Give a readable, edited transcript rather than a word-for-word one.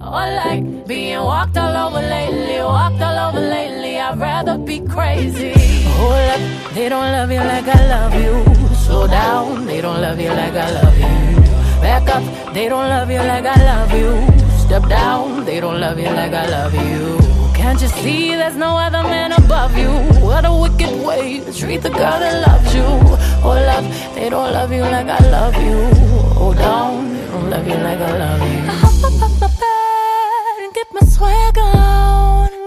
Or like being walked all over lately, walked all over lately. I'd rather be crazy. Hold up, they don't love you like I love you. Slow down, they don't love you like I love you. Back up, they don't love you like I love you. Step down, they don't love you like I love you. Can't you see there's no other man above you? What a wicked way to treat the girl that loves you. Hold up, they don't love you like I love you. Hold down, they don't love you like I love you. I hop up my bed and get my swag